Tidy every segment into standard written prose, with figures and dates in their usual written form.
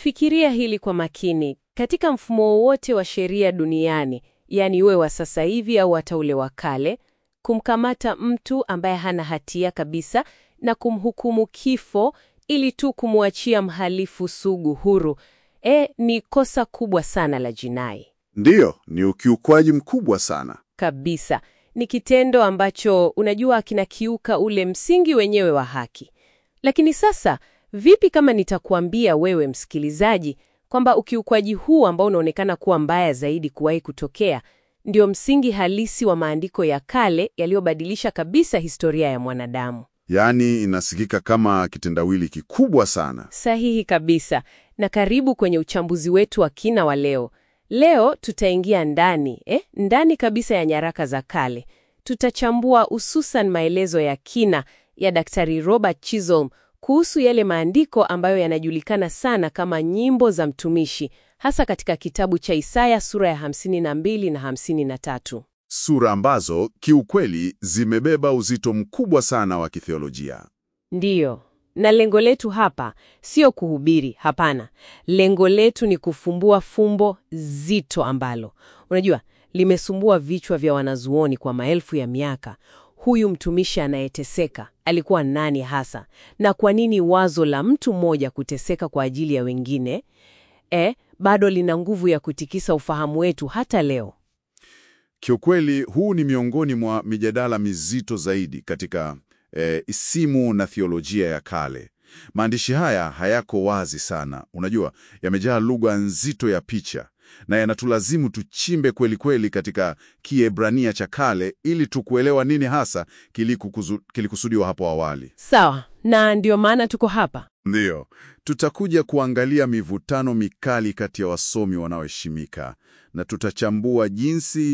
Fikiria hili kwa makini. Katika mfumo wowote wa sheria duniani, yani uwe wa sasa hivi au hata ule wa kale, kumkamata mtu ambaye hana hatia kabisa na kumhukumu kifo ili tu kumwachia mhalifu sugu huru, ni kosa kubwa sana la jinai. Ndiyo, ni ukiukwaji mkubwa sana. Kabisa. Ni kitendo ambacho unajua kinakiuka ule msingi wenyewe wa haki. Lakini sasa, vipi kama nitakuambia wewe msikilizaji kwamba ukiukwaji huu ambao unaonekana kuwa mbaya zaidi kuwahi kutokea ndio msingi halisi wa maandiko ya kale yaliyobadilisha kabisa historia ya mwanadamu? Yaani inasikika kama kitendawili kikubwa sana. Sahihi kabisa. Na karibu kwenye uchambuzi wetu wa kina wa leo. Leo tutaingia ndani kabisa ya nyaraka za kale. Tutachambua hususan maelezo ya kina ya Daktari Robert Chisholm kuhusu yale maandiko ambayo yanajulikana sana kama nyimbo za mtumishi, hasa katika kitabu cha Isaya sura ya 52 na 53. Sura ambazo kiukweli zimebeba uzito mkubwa sana wa kitheolojia. Ndiyo. Na lengo letu hapa sio kuhubiri, hapana. Lengo letu ni kufumbua fumbo zito ambalo, unajua, limesumbua vichwa vya wanazuoni kwa maelfu ya miaka. Huyu mtumishi anayeteseka alikuwa nani hasa? Na kwa nini wazo la mtu mmoja kuteseka kwa ajili ya wengine bado lina nguvu ya kutikisa ufahamu wetu hata leo? Kiukweli huu ni miongoni mwa mijadala mizito zaidi katika isimu na theolojia ya kale. Maandishi haya hayako wazi sana, unajua, yamejaa lugha nzito ya picha na yanatulazimu tuchimbe kweli kweli katika Kiebrania cha kale ili tukuelewa nini hasa kilikusudiwa hapo awali. Sawa, na ndio maana tuko hapa. Ndiyo, tutakuja kuangalia mivutano mikali kati ya wasomi wanaoheshimika na tutachambua jinsi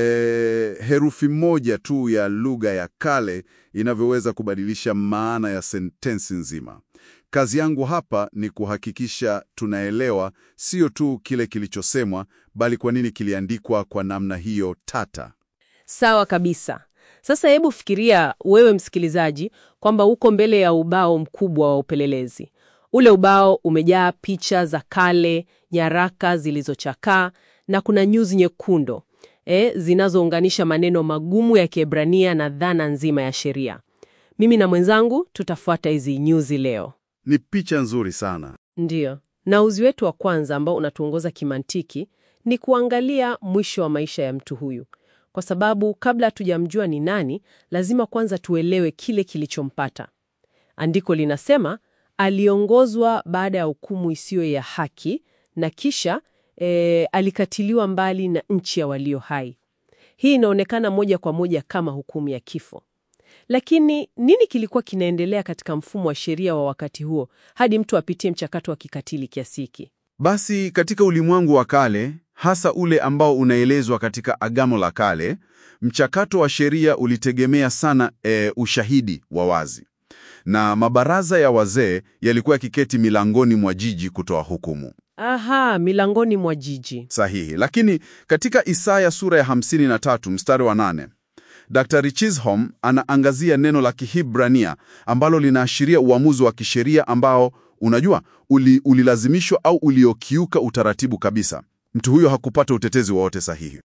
herufi moja tu ya lugha ya kale inavyoweza kubadilisha maana ya sentensi nzima. Kazi yangu hapa ni kuhakikisha tunaelewa sio tu kile kilichosemwa, bali kwa nini kiliandikwa kwa namna hiyo tata. Sawa kabisa. Sasa hebu fikiria wewe msikilizaji kwamba uko mbele ya ubao mkubwa wa upelelezi. Ule ubao umejaa picha za kale, nyaraka zilizochakaa na kuna nyuzi nyekundu zinazounganisha maneno magumu ya Kiebrania na dhana nzima ya sheria. Mimi na mwenzangu tutafuata hizi nyuzi leo. Ni picha nzuri sana. Ndiyo. Na uzi wetu wa kwanza ambao unatuongoza kimantiki ni kuangalia mwisho wa maisha ya mtu huyu. Kwa sababu kabla hatujamjua ni nani, lazima kwanza tuelewe kile kilichompata. Andiko linasema aliongozwa baada ya hukumu isiyo ya haki na kisha alikatiliwa mbali na nchi ya walio hai. Hii inaonekana moja kwa moja kama hukumu ya kifo. Lakini nini kilikuwa kinaendelea katika mfumo wa sheria wa wakati huo hadi mtu apitie mchakato wa kikatili kiasi hiki? Basi katika ulimwengu wa kale, hasa ule ambao unaelezwa katika Agano la Kale, mchakato wa sheria ulitegemea sana ushahidi wa wazi. Na mabaraza ya wazee yalikuwa yakiketi milangoni mwa jiji kutoa hukumu. Aha, milangoni mwa jiji. Sahihi. Lakini katika Isaya sura ya 53 mstari wa 8, Daktari Chisholm anaangazia neno la Kihibrania ambalo linaashiria uamuzi wa kisheria ambao, unajua, ulilazimishwa au uliokiuka utaratibu kabisa. Mtu huyo hakupata utetezi wowote sahihi.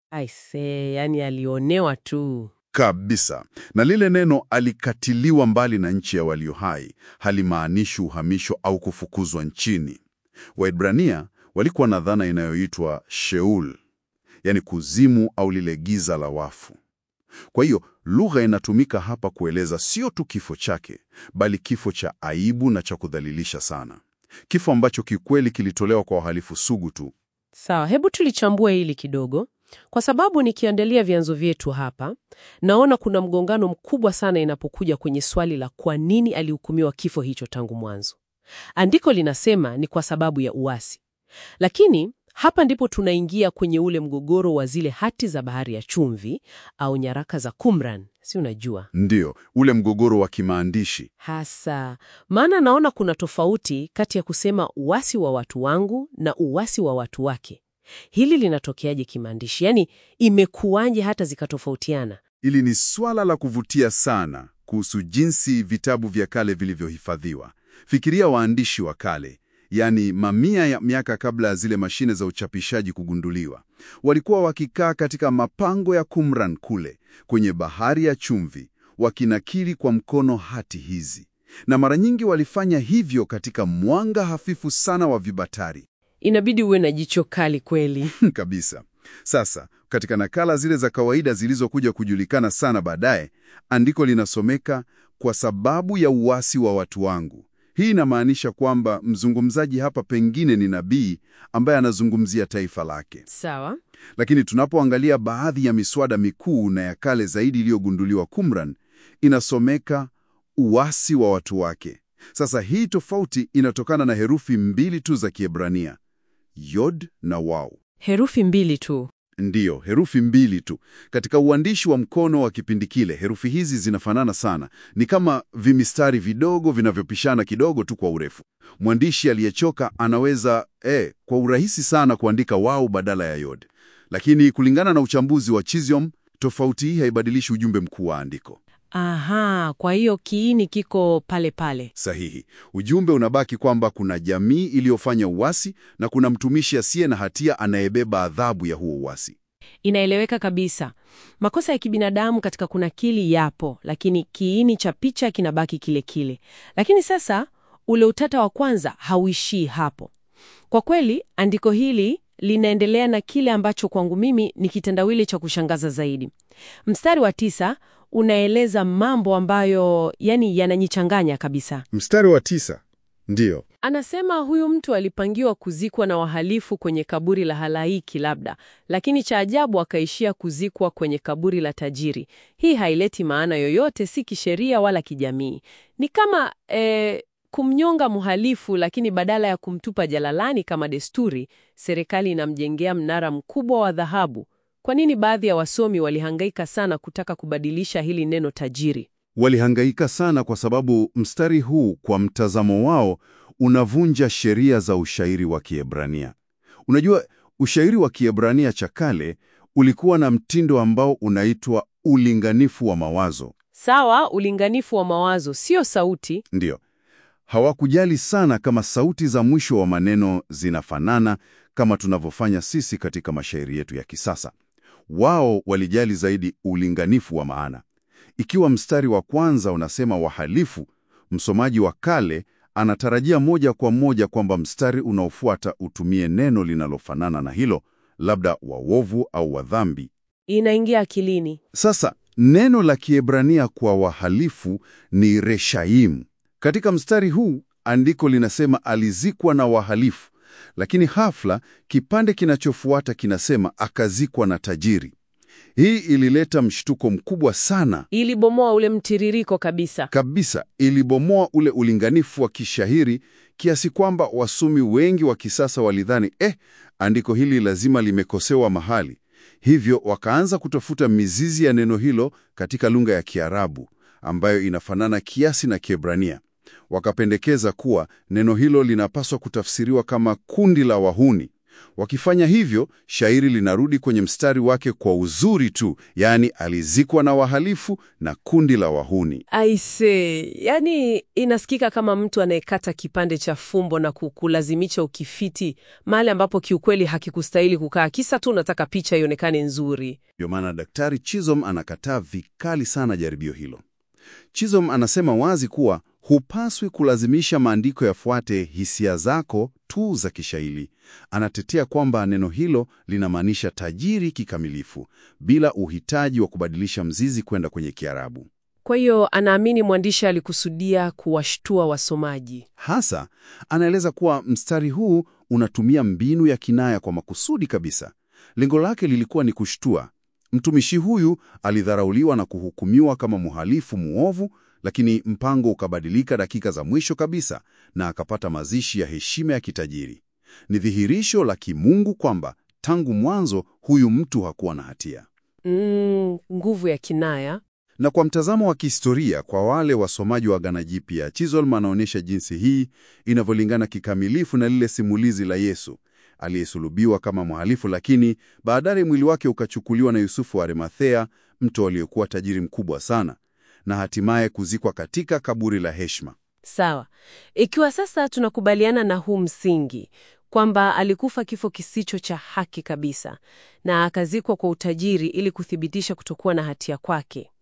Yani alionewa tu. Kabisa. Na lile neno alikatiliwa mbali na nchi ya walio hai halimaanishi uhamisho au kufukuzwa nchini. Waebrania walikuwa na dhana inayoitwa Sheol, yani kuzimu au lile giza la wafu. Kwa hiyo lugha inatumika hapa kueleza sio tu kifo chake, bali kifo cha aibu na cha kudhalilisha sana. Kifo ambacho kikweli kilitolewa kwa wahalifu sugu tu. Sawa, hebu tulichambue hili kidogo. Kwa sababu nikiandalia vyanzo vyetu hapa, naona kuna mgongano mkubwa sana inapokuja kwenye swali la kwa nini alihukumiwa kifo hicho tangu mwanzo. Andiko linasema ni kwa sababu ya uasi. Lakini hapa ndipo tunaingia kwenye ule mgogoro wa zile hati za bahari ya chumvi au nyaraka za Qumran, si unajua? Ndiyo, ule mgogoro wa kimaandishi. Hasa, maana naona kuna tofauti kati ya kusema uasi wa watu wangu na uasi wa watu wake. Hili linatokeaje kimaandishi? Yaani, imekuwaje hata zikatofautiana? Ili ni swala la kuvutia sana kuhusu jinsi vitabu vya kale vilivyohifadhiwa. Fikiria waandishi wa kale, yaani mamia ya miaka kabla ya zile mashine za uchapishaji kugunduliwa. Walikuwa wakikaa katika mapango ya Qumran kule kwenye bahari ya chumvi, wakinakili kwa mkono hati hizi, na mara nyingi walifanya hivyo katika mwanga hafifu sana wa vibatari. Inabidi uwe na jicho kali kweli. Kabisa. Sasa, katika nakala zile za kawaida zilizokuja kujulikana sana baadaye, andiko linasomeka kwa sababu ya uasi wa watu wangu. Hii inamaanisha kwamba mzungumzaji hapa pengine ni nabii ambaye anazungumzia taifa lake. Sawa. Lakini tunapoangalia baadhi ya miswada mikuu na ya kale zaidi iliyogunduliwa Qumran, inasomeka uasi wa watu wake. Sasa hii tofauti inatokana na herufi mbili tu za Kiebrania, Yod na Waw. Herufi mbili tu. Ndiyo, herufi mbili tu. Katika uandishi wa mkono wa kipindi kile, herufi hizi zinafanana sana. Ni kama vimistari vidogo vinavyopishana kidogo tu kwa urefu. Mwandishi aliyechoka anaweza kwa urahisi sana kuandika Waw badala ya Yod. Lakini kulingana na uchambuzi wa Chisholm, tofauti hii haibadilishi ujumbe mkuu wa andiko. Aha, kwa hiyo kiini kiko pale pale. Sahihi. Ujumbe unabaki kwamba kuna jamii iliyofanya uasi na kuna mtumishi asiye na hatia anayebeba adhabu ya huo uasi. Inaeleweka kabisa. Makosa ya kibinadamu katika kunakili yapo, lakini kiini cha picha kinabaki kile kile. Lakini sasa ule utata wa kwanza hauishii hapo. Kwa kweli, andiko hili linaendelea na kile ambacho kwangu mimi ni kitendawili cha kushangaza zaidi. Mstari wa 9 unaeleza mambo ambayo yananichanganya kabisa. Mstari wa 9. Ndiyo. Anasema huyu mtu alipangiwa kuzikwa na wahalifu kwenye kaburi la halaiki labda, lakini cha ajabu akaishia kuzikwa kwenye kaburi la tajiri. Hii haileti maana yoyote, si kisheria wala kijamii. Ni kama kumnyonga mhalifu, lakini badala ya kumtupa jalalani kama desturi, serikali inamjengea mnara mkubwa wa dhahabu. Kwa nini baadhi ya wasomi walihangaika sana kutaka kubadilisha hili neno tajiri? Walihangaika sana kwa sababu mstari huu kwa mtazamo wao unavunja sheria za ushairi wa Kiebrania. Unajua, ushairi wa Kiebrania cha kale ulikuwa na mtindo ambao unaitwa ulinganifu wa mawazo. Sawa, ulinganifu wa mawazo, sio sauti. Ndiyo. Hawakujali sana kama sauti za mwisho wa maneno zinafanana kama tunavyofanya sisi katika mashairi yetu ya kisasa. Wao walijali zaidi ulinganifu wa maana. Ikiwa mstari wa kwanza unasema wahalifu, msomaji wa kale anatarajia moja kwa moja kwamba mstari unaofuata utumie neno linalofanana na hilo, labda waovu au wadhambi. Inaingia akilini. Sasa, neno la Kiebrania kwa wahalifu ni reshaim. Katika mstari huu, andiko linasema alizikwa na wahalifu, lakini hafla kipande kinachofuata kinasema akazikwa na tajiri. Hii ilileta mshtuko mkubwa sana. Ilibomoa ule mtiririko kabisa. Kabisa, ilibomoa ule ulinganifu wa kishairi kiasi kwamba wasomi wengi wa kisasa walidhani, andiko hili lazima limekosewa mahali. Hivyo wakaanza kutafuta mizizi ya neno hilo katika lugha ya Kiarabu ambayo inafanana kiasi na Kiebrania. Wakapendekeza kuwa neno hilo linapaswa kutafsiriwa kama kundi la wahuni. Wakifanya hivyo, shairi linarudi kwenye mstari wake kwa uzuri tu, yaani alizikwa na wahalifu na kundi la wahuni. Aise, inasikika kama mtu anayekata kipande cha fumbo na kukulazimisha ukifiti mahali ambapo kiukweli hakikustahili kukaa, kisa tu unataka picha ionekane nzuri. Ndio maana Daktari Chisholm anakataa vikali sana jaribio hilo. Chisholm anasema wazi kuwa hupaswi kulazimisha maandiko yafuate hisia zako tu za kishairi. Anatetea kwamba neno hilo linamaanisha tajiri kikamilifu, bila uhitaji wa kubadilisha mzizi kwenda kwenye Kiarabu. Kwa hiyo anaamini mwandishi alikusudia kuwashtua wasomaji. Hasa, anaeleza kuwa mstari huu unatumia mbinu ya kinaya kwa makusudi kabisa. Lengo lake lilikuwa ni kushtua. Mtumishi huyu alidharauliwa na kuhukumiwa kama mhalifu muovu, lakini mpango ukabadilika dakika za mwisho kabisa na akapata mazishi ya heshima ya kitajiri. Ni dhihirisho la kimungu kwamba tangu mwanzo huyu mtu hakuwa na hatia. Nguvu ya kinaya. Na kwa mtazamo wa kihistoria, kwa wale wasomaji wa Agano Jipya, Chisholm anaonyesha jinsi hii inavyolingana kikamilifu na lile simulizi la Yesu aliyesulubiwa kama mhalifu, lakini baadaye mwili wake ukachukuliwa na Yusufu wa Arimathea, mtu aliyekuwa tajiri mkubwa sana, na hatimaye kuzikwa katika kaburi la heshima. Sawa. Ikiwa sasa tunakubaliana na huu msingi kwamba alikufa kifo kisicho cha haki kabisa na akazikwa kwa utajiri ili kuthibitisha kutokuwa na hatia kwake,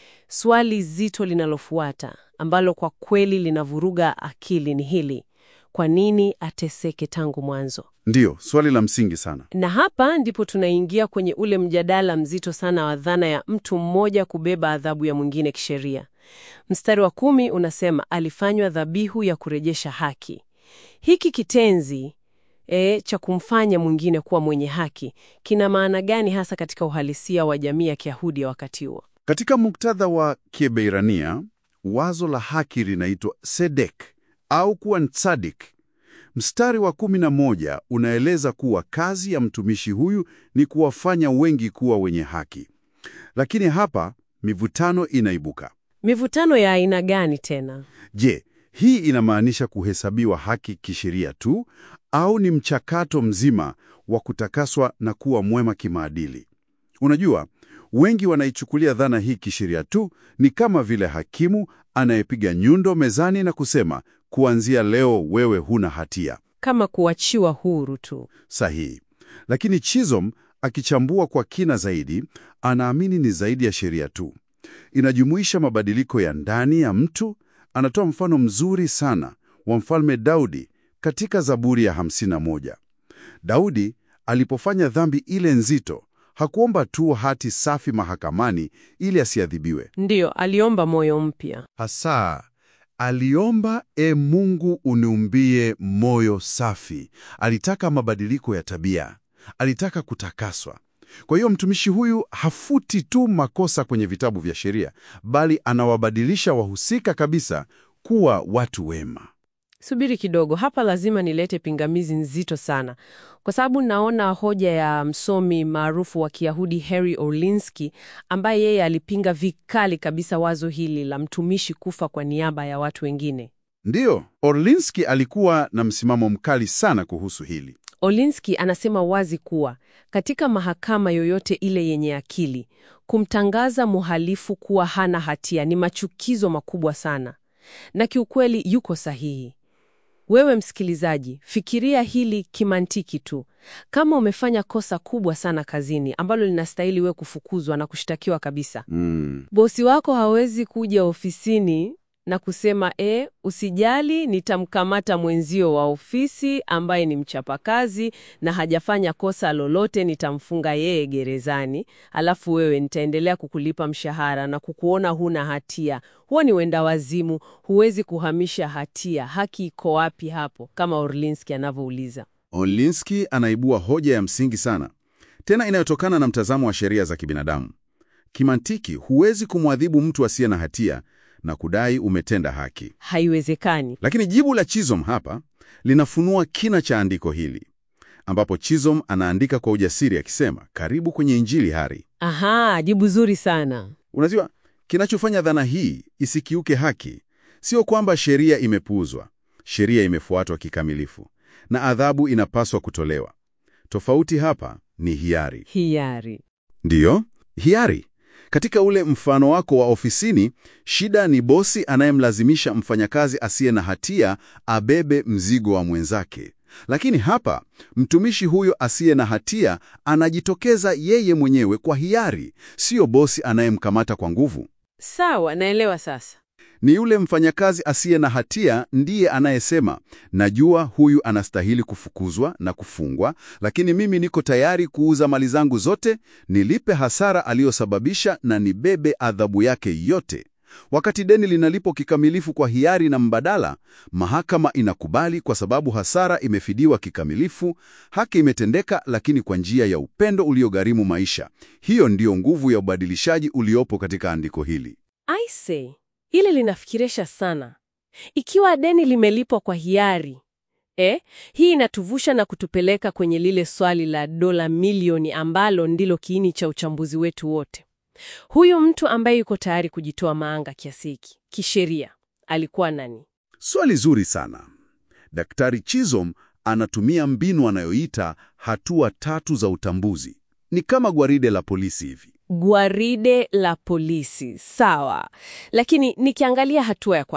swali zito linalofuata ambalo kwa kweli linavuruga akili ni hili: kwa nini ateseke tangu mwanzo? Ndiyo, swali la msingi sana. Na hapa ndipo tunaingia kwenye ule mjadala mzito sana wa dhana ya mtu mmoja kubeba adhabu ya mwingine kisheria. Mstari wa 10 unasema alifanywa dhabihu ya kurejesha haki. Hiki kitenzi cha kumfanya mwingine kuwa mwenye haki kina maana gani hasa katika uhalisia wa jamii ya Kiyahudi ya wakati huo? Katika muktadha wa Kiebrania, wazo la haki linaitwa sedek au kuwa tsadik. Mstari wa 11 unaeleza kuwa kazi ya mtumishi huyu ni kuwafanya wengi kuwa wenye haki. Lakini hapa mivutano inaibuka. Mivutano ya aina gani tena? Je, hii inamaanisha kuhesabiwa haki kisheria tu au ni mchakato mzima wa kutakaswa na kuwa mwema kimaadili? Unajua, wengi wanaichukulia dhana hii kisheria tu, ni kama vile hakimu anayepiga nyundo mezani na kusema, kuanzia leo wewe huna hatia. Kama kuachiwa huru tu. Sahihi. Lakini Chisholm akichambua kwa kina zaidi, anaamini ni zaidi ya sheria tu. Inajumuisha mabadiliko ya ndani ya mtu. Anatoa mfano mzuri sana wa Mfalme Daudi katika Zaburi ya 51. Daudi alipofanya dhambi ile nzito, hakuomba tu hati safi mahakamani ili asiadhibiwe. Ndiyo, aliomba moyo mpya. Hasa aliomba, Mungu uniumbie moyo safi. Alitaka mabadiliko ya tabia, alitaka kutakaswa. Kwa hiyo mtumishi huyu hafuti tu makosa kwenye vitabu vya sheria, bali anawabadilisha wahusika kabisa kuwa watu wema. Subiri kidogo, hapa lazima nilete pingamizi nzito sana, kwa sababu naona hoja ya msomi maarufu wa Kiyahudi Harry Orlinsky, ambaye yeye alipinga vikali kabisa wazo hili la mtumishi kufa kwa niaba ya watu wengine. Ndiyo, Orlinsky alikuwa na msimamo mkali sana kuhusu hili. Orlinsky anasema wazi kuwa katika mahakama yoyote ile yenye akili, kumtangaza mhalifu kuwa hana hatia ni machukizo makubwa sana. Na kiukweli yuko sahihi. Wewe msikilizaji, fikiria hili kimantiki tu. Kama umefanya kosa kubwa sana kazini ambalo linastahili we kufukuzwa na kushtakiwa kabisa, bosi wako hawezi kuja ofisini na kusema usijali, nitamkamata mwenzio wa ofisi ambaye ni mchapakazi na hajafanya kosa lolote, nitamfunga yeye gerezani, alafu wewe nitaendelea kukulipa mshahara na kukuona huna hatia. Huo ni wenda wazimu, huwezi kuhamisha hatia. Haki iko wapi hapo, kama Orlinsky anavyouliza? Orlinsky anaibua hoja ya msingi sana, tena inayotokana na mtazamo wa sheria za kibinadamu. Kimantiki, huwezi kumwadhibu mtu asiye na hatia na kudai umetenda haki. Haiwezekani. Lakini jibu la Chisholm hapa linafunua kina cha andiko hili, ambapo Chisholm anaandika kwa ujasiri akisema, karibu kwenye Injili Hari. Aha, jibu zuri sana. Unajua, kinachofanya dhana hii isikiuke haki sio kwamba sheria imepuuzwa. Sheria imefuatwa kikamilifu na adhabu inapaswa kutolewa. Tofauti hapa ni hiari. Hiari. Ndiyo, hiari. Katika ule mfano wako wa ofisini, shida ni bosi anayemlazimisha mfanyakazi asiye na hatia abebe mzigo wa mwenzake. Lakini hapa, mtumishi huyo asiye na hatia anajitokeza yeye mwenyewe kwa hiari, sio bosi anayemkamata kwa nguvu. Sawa, naelewa sasa. Ni yule mfanyakazi asiye na hatia ndiye anayesema, najua huyu anastahili kufukuzwa na kufungwa, lakini mimi niko tayari kuuza mali zangu zote, nilipe hasara aliyosababisha na nibebe adhabu yake yote. Wakati deni linalipo kikamilifu kwa hiari na mbadala, mahakama inakubali kwa sababu hasara imefidiwa kikamilifu, haki imetendeka, lakini kwa njia ya upendo uliogharimu maisha. Hiyo ndiyo nguvu ya ubadilishaji uliopo katika andiko hili. I see. Hili linafikirisha sana. Ikiwa deni limelipwa kwa hiari, hii inatuvusha na kutupeleka kwenye lile swali la dola milioni ambalo ndilo kiini cha uchambuzi wetu wote. Huyu mtu ambaye yuko tayari kujitoa maanga kiasi hiki, kisheria, alikuwa nani? Swali zuri sana. Daktari Chisholm anatumia mbinu anayoita hatua 3 za utambuzi. Ni kama gwaride la polisi hivi. Gwaride la polisi, sawa. Lakini nikiangalia hatua ya kwanza,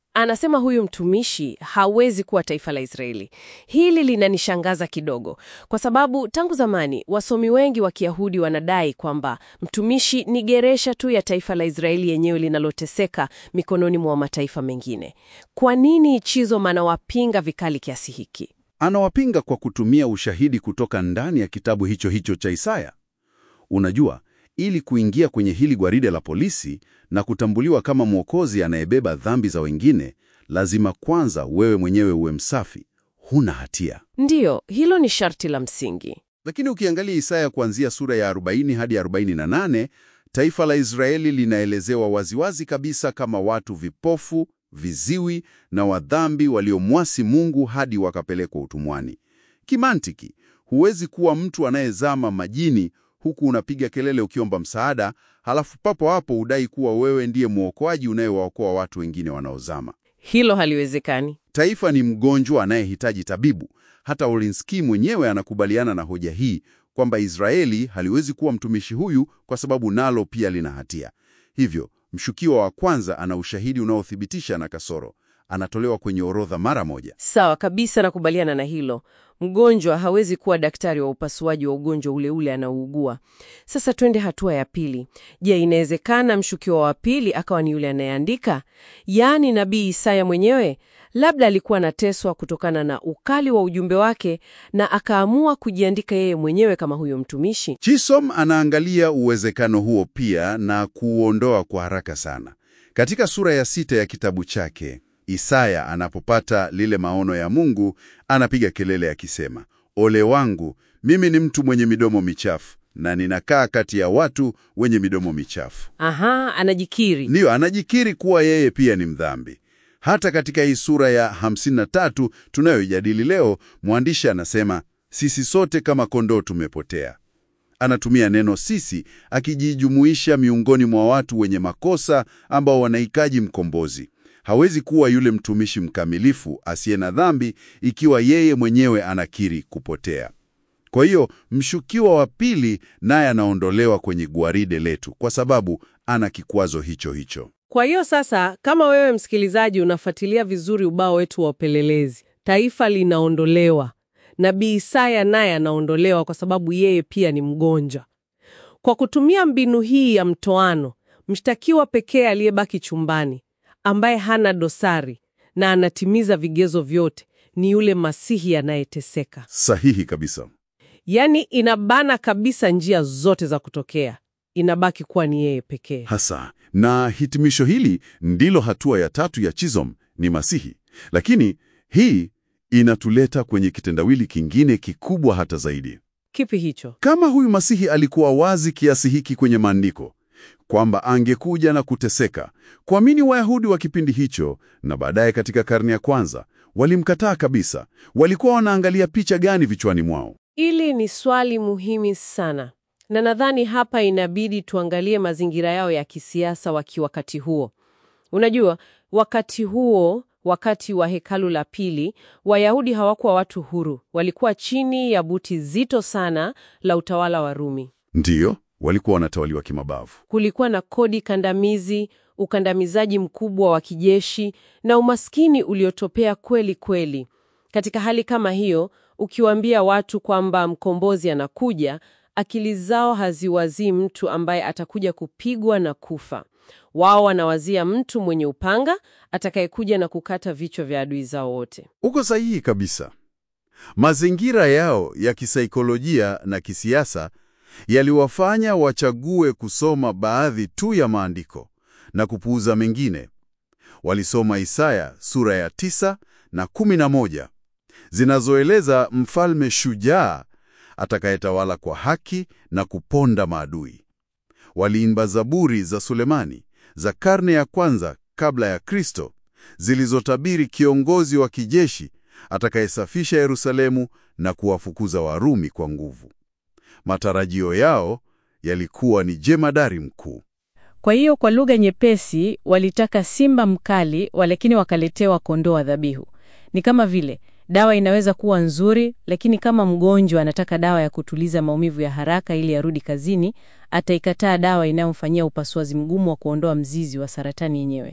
Anasema huyu mtumishi hawezi kuwa taifa la Israeli. Hili linanishangaza kidogo, kwa sababu tangu zamani wasomi wengi wa Kiyahudi wanadai kwamba mtumishi ni geresha tu ya taifa la Israeli yenyewe linaloteseka mikononi mwa mataifa mengine. Kwa nini Chisholm anawapinga vikali kiasi hiki? Anawapinga kwa kutumia ushahidi kutoka ndani ya kitabu hicho hicho cha Isaya. Unajua, ili kuingia kwenye hili gwaride la polisi na kutambuliwa kama mwokozi anayebeba dhambi za wengine, lazima kwanza wewe mwenyewe uwe msafi, huna hatia. Ndiyo, hilo ni sharti la msingi. Lakini ukiangalia Isaya kuanzia sura ya 40 hadi 48, taifa la Israeli linaelezewa waziwazi kabisa kama watu vipofu, viziwi na wadhambi waliomwasi Mungu hadi wakapelekwa utumwani. Kimantiki, huwezi kuwa mtu anayezama majini huku unapiga kelele ukiomba msaada, halafu papo hapo udai kuwa wewe ndiye mwokoaji unayewaokoa watu wengine wanaozama. Hilo haliwezekani. Taifa ni mgonjwa anayehitaji tabibu. Hata Olinsky mwenyewe anakubaliana na hoja hii kwamba Israeli haliwezi kuwa mtumishi huyu kwa sababu nalo pia lina hatia. Hivyo, mshukiwa wa kwanza ana ushahidi unaothibitisha na kasoro. Anatolewa kwenye orodha mara moja. Sawa kabisa, nakubaliana na hilo. Mgonjwa hawezi kuwa daktari wa upasuaji wa ugonjwa ule ule anaougua. Sasa twende hatua ya pili. Je, inawezekana mshukiwa wa pili akawa ni yule anayeandika? Yaani Nabii Isaya mwenyewe? Labda alikuwa anateswa kutokana na ukali wa ujumbe wake na akaamua kujiandika yeye mwenyewe kama huyo mtumishi. Chisholm anaangalia uwezekano huo pia na kuuondoa kwa haraka sana. Katika sura ya 6 ya kitabu chake, Isaya anapopata lile maono ya Mungu, anapiga kelele akisema, ole wangu, mimi ni mtu mwenye midomo michafu na ninakaa kati ya watu wenye midomo michafu. Aha, anajikiri. Ndiyo, anajikiri kuwa yeye pia ni mdhambi. Hata katika hii sura ya 53 tunayoijadili leo, mwandishi anasema, sisi sote kama kondoo tumepotea. Anatumia neno sisi akijijumuisha miongoni mwa watu wenye makosa ambao wanahitaji mkombozi. Hawezi kuwa yule mtumishi mkamilifu asiye na dhambi ikiwa yeye mwenyewe anakiri kupotea. Kwa hiyo mshukiwa wa pili naye anaondolewa kwenye gwaride letu kwa sababu ana kikwazo hicho hicho. Kwa hiyo sasa, kama wewe msikilizaji unafuatilia vizuri ubao wetu wa upelelezi, taifa linaondolewa. Nabii Isaya naye anaondolewa kwa sababu yeye pia ni mgonjwa. Kwa kutumia mbinu hii ya mtoano, mshtakiwa pekee aliyebaki chumbani, ambaye hana dosari na anatimiza vigezo vyote, ni yule Masihi anayeteseka. Sahihi kabisa. Yaani inabana kabisa njia zote za kutokea. Inabaki kuwa ni yeye pekee. Hasa, na hitimisho hili ndilo hatua ya 3 ya Chisholm, ni Masihi. Lakini hii inatuleta kwenye kitendawili kingine kikubwa hata zaidi. Kipi hicho? Kama huyu Masihi alikuwa wazi kiasi hiki kwenye maandiko kwamba angekuja na kuteseka, kwa nini Wayahudi wa kipindi hicho na baadaye katika karne ya kwanza walimkataa kabisa? Walikuwa wanaangalia picha gani vichwani mwao? Ili ni swali muhimu sana, na nadhani hapa inabidi tuangalie mazingira yao ya kisiasa wakati huo. Unajua, wakati huo, wakati wa hekalu la pili, Wayahudi hawakuwa watu huru. Walikuwa chini ya buti zito sana la utawala wa Rumi. Ndiyo, walikuwa wanatawaliwa kimabavu. Kulikuwa na kodi kandamizi, ukandamizaji mkubwa wa kijeshi na umaskini uliotopea kweli kweli. Katika hali kama hiyo, ukiwaambia watu kwamba mkombozi anakuja, akili zao haziwazii mtu ambaye atakuja kupigwa na kufa. Wao wanawazia mtu mwenye upanga atakayekuja na kukata vichwa vya adui zao wote. Uko sahihi kabisa. Mazingira yao ya kisaikolojia na kisiasa yaliwafanya wachague kusoma baadhi tu ya maandiko na kupuuza mengine. Walisoma Isaya sura ya 9 na 11 zinazoeleza mfalme shujaa atakayetawala kwa haki na kuponda maadui. Waliimba zaburi za Sulemani za karne ya kwanza kabla ya Kristo zilizotabiri kiongozi wa kijeshi atakayesafisha Yerusalemu na kuwafukuza Warumi kwa nguvu. Matarajio yao yalikuwa ni jemadari mkuu. Kwa hiyo kwa lugha nyepesi, walitaka simba mkali, lakini wakaletewa kondoo wa dhabihu. Ni kama vile dawa inaweza kuwa nzuri, lakini kama mgonjwa anataka dawa ya kutuliza maumivu ya haraka ili arudi kazini, ataikataa dawa inayomfanyia upasuaji mgumu wa kuondoa mzizi wa saratani yenyewe.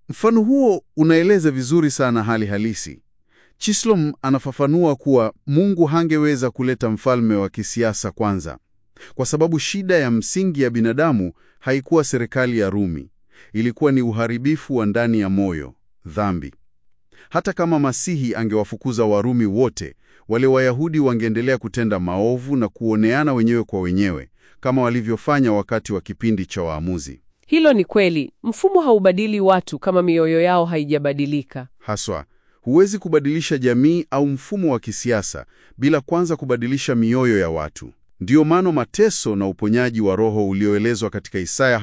Mfano huo unaeleza vizuri sana hali halisi. Chisholm anafafanua kuwa Mungu hangeweza kuleta mfalme wa kisiasa kwanza, kwa sababu shida ya msingi ya binadamu haikuwa serikali ya Rumi. Ilikuwa ni uharibifu wa ndani ya moyo, dhambi. Hata kama Masihi angewafukuza Warumi wote, wale Wayahudi wangeendelea kutenda maovu na kuoneana wenyewe kwa wenyewe, kama walivyofanya wakati wa kipindi cha Waamuzi. Hilo ni kweli. Mfumo haubadili watu kama mioyo yao haijabadilika. Haswa, huwezi kubadilisha jamii au mfumo wa kisiasa bila kwanza kubadilisha mioyo ya watu. Ndiyo maana mateso na uponyaji wa roho ulioelezwa katika Isaya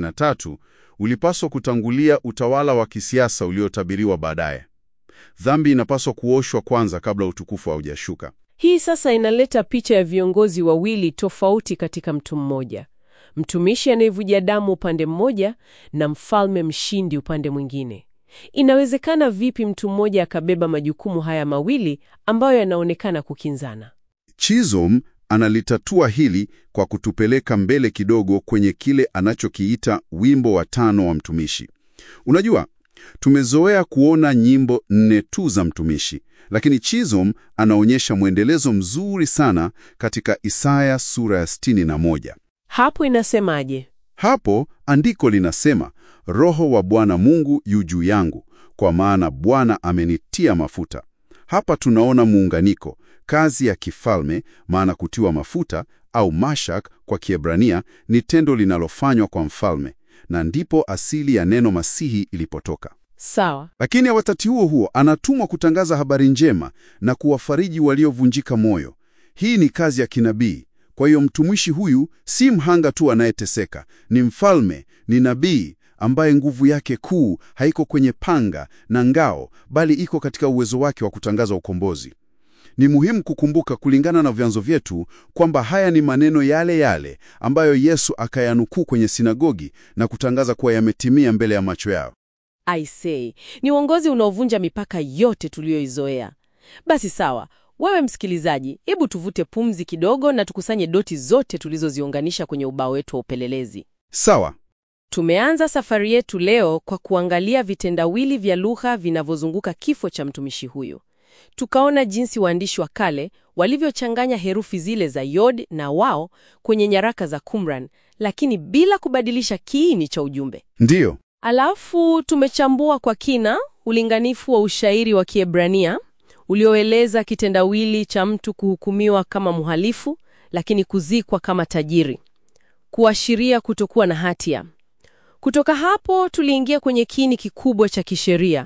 53 ulipaswa kutangulia utawala wa kisiasa uliotabiriwa baadaye. Dhambi inapaswa kuoshwa kwanza kabla utukufu haujashuka. Hii sasa inaleta picha ya viongozi wawili tofauti katika mtu mmoja. Mtumishi anayevuja damu upande mmoja na mfalme mshindi upande mwingine. Inawezekana vipi mtu mmoja akabeba majukumu haya mawili ambayo yanaonekana kukinzana? Chisholm analitatua hili kwa kutupeleka mbele kidogo kwenye kile anachokiita wimbo wa 5 wa mtumishi. Unajua, tumezoea kuona nyimbo 4 tu za mtumishi, lakini Chisholm anaonyesha mwendelezo mzuri sana katika Isaya sura ya 61. Hapo inasemaje? Hapo andiko linasema, Roho wa Bwana Mungu yu juu yangu, kwa maana Bwana amenitia mafuta. Hapa tunaona muunganiko, kazi ya kifalme, maana kutiwa mafuta au mashak kwa Kiebrania ni tendo linalofanywa kwa mfalme, na ndipo asili ya neno Masihi ilipotoka. Sawa. Lakini wakati huo huo anatumwa kutangaza habari njema na kuwafariji waliovunjika moyo. Hii ni kazi ya kinabii. Kwa hiyo mtumishi huyu si mhanga tu anayeteseka, ni mfalme, ni nabii ambaye nguvu yake kuu haiko kwenye panga na ngao, bali iko katika uwezo wake wa kutangaza ukombozi. Ni muhimu kukumbuka, kulingana na vyanzo vyetu, kwamba haya ni maneno yale yale ambayo Yesu akayanukuu kwenye sinagogi na kutangaza kuwa yametimia mbele ya macho yao. I say, ni uongozi unaovunja mipaka yote tuliyoizoea. Basi sawa, wewe msikilizaji, hebu tuvute pumzi kidogo na tukusanye doti zote tulizoziunganisha kwenye ubao wetu wa upelelezi. Sawa. Tumeanza safari yetu leo kwa kuangalia vitendawili vya lugha vinavyozunguka kifo cha mtumishi huyu. Tukaona jinsi waandishi wa kale walivyochanganya herufi zile za yod na wao kwenye nyaraka za Qumran, lakini bila kubadilisha kiini cha ujumbe. Ndiyo. Alafu tumechambua kwa kina ulinganifu wa ushairi wa Kiebrania ulioeleza kitendawili cha mtu kuhukumiwa kama mhalifu lakini kuzikwa kama tajiri, kuashiria kutokuwa na hatia. Kutoka hapo tuliingia kwenye kiini kikubwa cha kisheria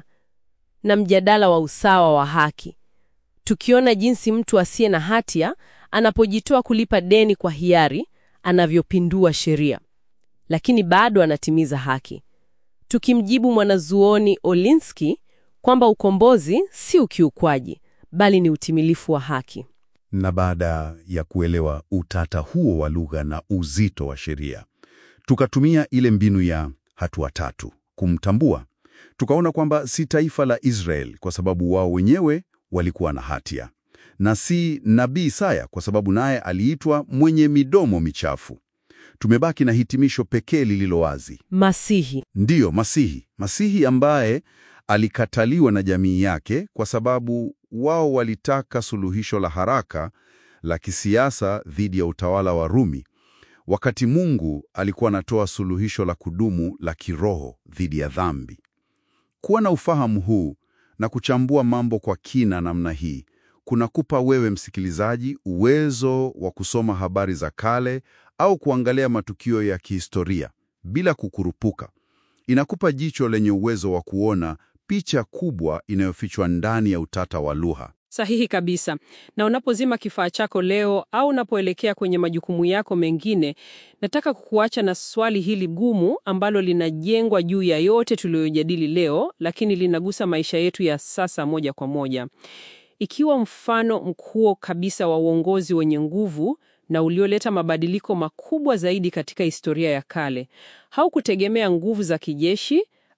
na mjadala wa usawa wa haki, tukiona jinsi mtu asiye na hatia anapojitoa kulipa deni kwa hiari anavyopindua sheria, lakini bado anatimiza haki. Tukimjibu mwanazuoni Olinsky kwamba ukombozi si ukiukwaji, bali ni utimilifu wa haki. Na baada ya kuelewa utata huo wa lugha na uzito wa sheria, tukatumia ile mbinu ya hatua 3 kumtambua. Tukaona kwamba si taifa la Israel kwa sababu wao wenyewe walikuwa na hatia, na si nabii Isaya kwa sababu naye aliitwa mwenye midomo michafu. Tumebaki na hitimisho pekee lililo wazi. Masihi. Ndiyo, Masihi. Masihi ambaye alikataliwa na jamii yake kwa sababu wao walitaka suluhisho la haraka la kisiasa dhidi ya utawala wa Rumi, wakati Mungu alikuwa anatoa suluhisho la kudumu la kiroho dhidi ya dhambi. Kuwa na ufahamu huu na kuchambua mambo kwa kina namna hii kunakupa wewe msikilizaji uwezo wa kusoma habari za kale au kuangalia matukio ya kihistoria bila kukurupuka. Inakupa jicho lenye uwezo wa kuona picha kubwa inayofichwa ndani ya utata wa lugha. Sahihi kabisa. Na unapozima kifaa chako leo au unapoelekea kwenye majukumu yako mengine, nataka kukuacha na swali hili gumu ambalo linajengwa juu ya yote tuliyojadili leo, lakini linagusa maisha yetu ya sasa moja kwa moja. Ikiwa mfano mkuu kabisa wa uongozi wenye nguvu na ulioleta mabadiliko makubwa zaidi katika historia ya kale haukutegemea nguvu za kijeshi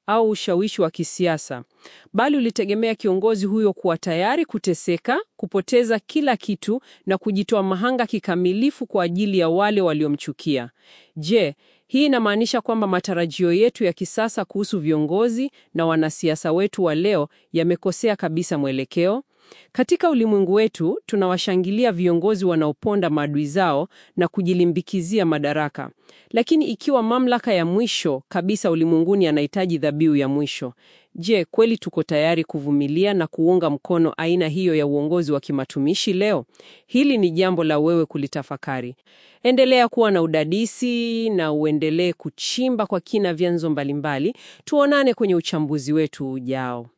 au ushawishi wa kisiasa, bali ulitegemea kiongozi huyo kuwa tayari kuteseka, kupoteza kila kitu na kujitoa mahanga kikamilifu kwa ajili ya wale waliomchukia. Je, hii inamaanisha kwamba matarajio yetu ya kisasa kuhusu viongozi na wanasiasa wetu wa leo yamekosea kabisa mwelekeo? Katika ulimwengu wetu, tunawashangilia viongozi wanaoponda maadui zao na kujilimbikizia madaraka. Lakini ikiwa mamlaka ya mwisho kabisa ulimwenguni yanahitaji dhabihu ya mwisho, je, kweli tuko tayari kuvumilia na kuunga mkono aina hiyo ya uongozi wa kimatumishi leo? Hili ni jambo la wewe kulitafakari. Endelea kuwa na udadisi na uendelee kuchimba kwa kina vyanzo mbalimbali. Tuonane kwenye uchambuzi wetu ujao.